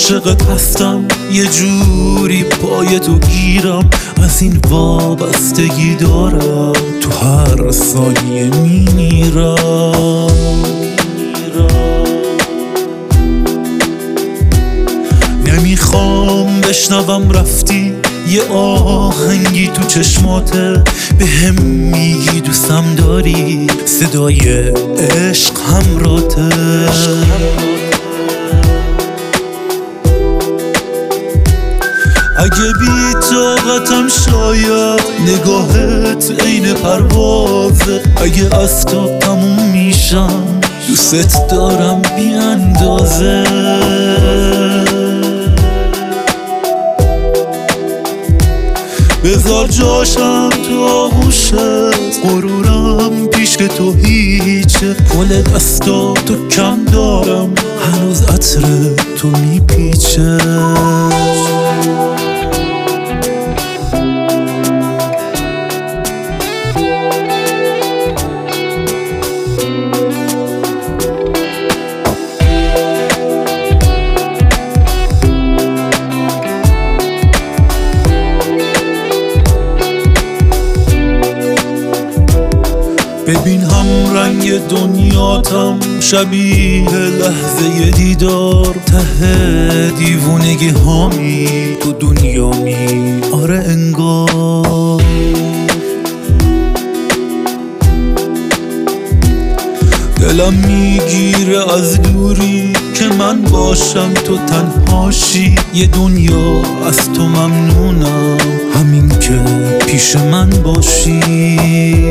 عاشقت هستم، یه جوری پای تو گیرم، از این وابستگی دارم، تو هر ثانیه میمیرم. نمیخوام بشنوم رفتی، یه آهنگی تو چشماته به هم میگی دوستم داری، صدای عشق همراته. اگه بی طاقتم شاید نگاهت عین پروازه، اگه از تو تموم میشم دوست دارم بی اندازه. بذار جاشم تو آغوشت، غرورم پیش که تو هیچه، کل دستا تو کم دارم، هنوز عطر تو میپیچه. ببین هم رنگ دنیاتم، شبیه لحظه دیدار، ته دیوونگی هامی تو دنیا می، آره انگار. دلم میگیره از دوری که من باشم تو تنهاشی، یه دنیا از تو ممنونم، همین که پیش من باشی.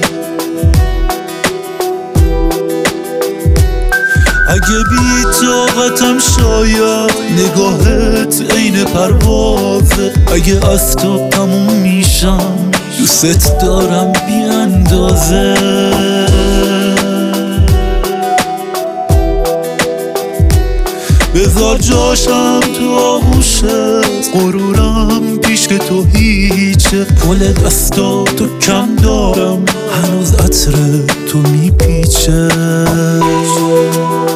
اگه بی طاقتم شاید نگاهت عین پروازه، اگه از تو تموم میشم دوست دارم بی اندازه. بذار جاشم تو آغوشت، غرورم پیش که تو هیچه، کل دستا تو کم دارم، هنوز عطر تو میپیچه.